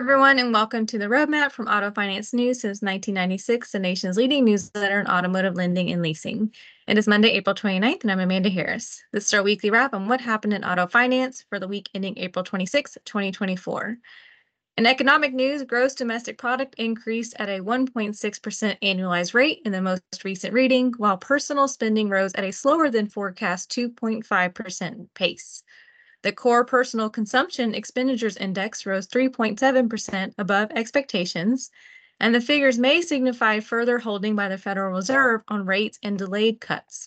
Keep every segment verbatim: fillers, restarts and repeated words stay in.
everyone, and welcome to the Roadmap from Auto Finance News since nineteen ninety-six, the nation's leading newsletter on automotive lending and leasing. It is Monday, April twenty-ninth, and I'm Amanda Harris. This is our weekly wrap on what happened in auto finance for the week ending April twenty-sixth, twenty twenty-four. In economic news, gross domestic product increased at a one point six percent annualized rate in the most recent reading, while personal spending rose at a slower than forecast two point five percent pace. The core personal consumption expenditures index rose three point seven percent above expectations, and the figures may signify further holding by the Federal Reserve on rates and delayed cuts.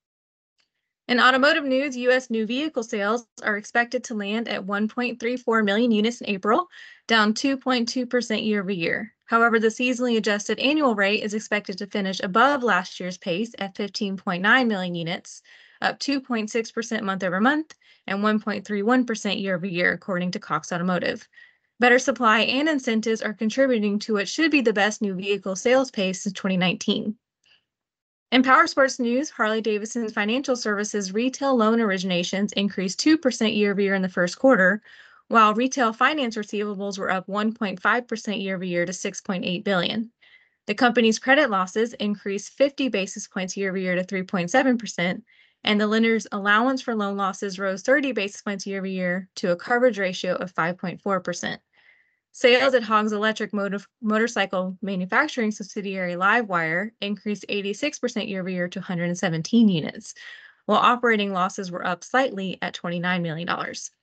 In automotive news, U S new vehicle sales are expected to land at one point three four million units in April, down two point two percent year over year. However, the seasonally adjusted annual rate is expected to finish above last year's pace at fifteen point nine million units, up two point six percent month over month and one point three one percent year over year, according to Cox Automotive. Better supply and incentives are contributing to what should be the best new vehicle sales pace since twenty nineteen. In powersports news, Harley-Davidson's financial services retail loan originations increased two percent year over year in the first quarter, while retail finance receivables were up one point five percent year over year to six point eight billion dollars. The company's credit losses increased fifty basis points year over year to three point seven percent, and the lender's allowance for loan losses rose thirty basis points year over year to a coverage ratio of five point four percent. Sales at Hogs Electric motor, motorcycle manufacturing subsidiary Livewire increased eighty-six percent year over year to one hundred seventeen units, while operating losses were up slightly at twenty-nine million dollars.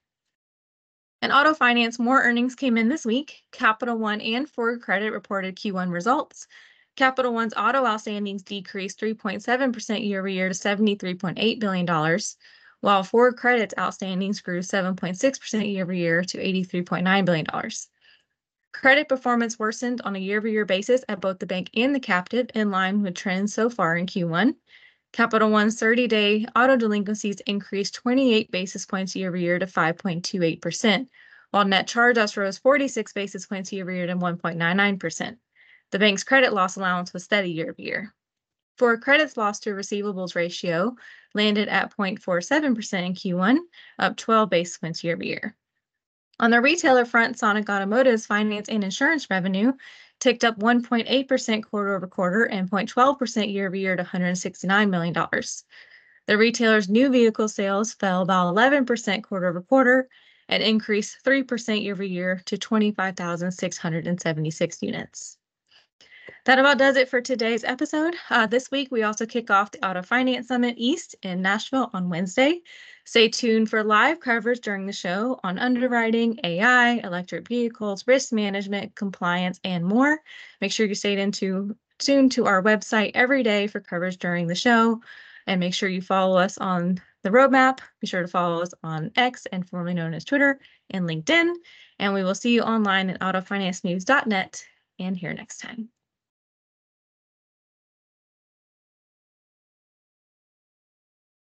In auto finance, more earnings came in this week. Capital One and Ford Credit reported Q one results. Capital One's auto outstandings decreased three point seven percent year over year to seventy-three point eight billion dollars, while Ford Credit's outstandings grew seven point six percent year over year to eighty-three point nine billion dollars. Credit performance worsened on a year-over-year basis at both the bank and the captive, in line with trends so far in Q one. Capital One's thirty-day auto delinquencies increased twenty-eight basis points year over year to five point two eight percent, while net charge-offs rose forty-six basis points year over year to one point nine nine percent. The bank's credit loss allowance was steady year over year. Ford Credit's loss to receivables ratio landed at zero point four seven percent in Q one, up twelve basis points year over year. On the retailer front, Sonic Automotive's finance and insurance revenue ticked up one point eight percent quarter over quarter and zero point one two percent year over year to one hundred sixty-nine million dollars. The retailer's new vehicle sales fell about eleven percent quarter over quarter and increased three percent year over year to twenty-five thousand six hundred seventy-six units. That about does it for today's episode. Uh, this week, we also kick off the Auto Finance Summit East in Nashville on Wednesday. Stay tuned for live coverage during the show on underwriting, A I, electric vehicles, risk management, compliance, and more. Make sure you stay into, tuned to our website every day for coverage during the show. And make sure you follow us on the Roadmap. Be sure to follow us on X, and formerly known as Twitter, and LinkedIn. And we will see you online at auto finance news dot net and here next time.